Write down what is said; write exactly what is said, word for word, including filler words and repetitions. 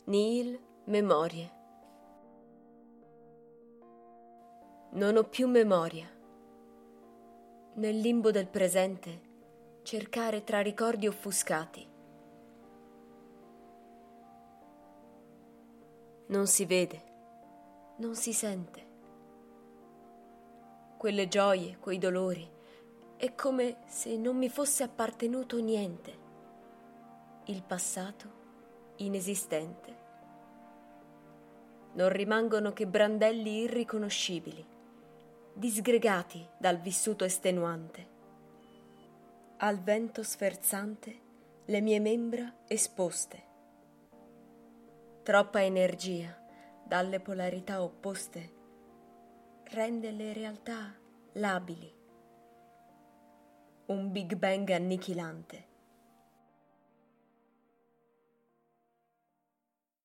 Nihil memorie. Non ho più memoria. Nel limbo del presente cercare tra ricordi offuscati. Non si vede, non si sente. Quelle gioie, quei dolori, è come se non mi fosse appartenuto niente. Il passato inesistente. Non rimangono che brandelli irriconoscibili, disgregati dal vissuto estenuante. Al vento sferzante le mie membra esposte. Troppa energia dalle polarità opposte rende le realtà labili. Un Big Bang annichilante.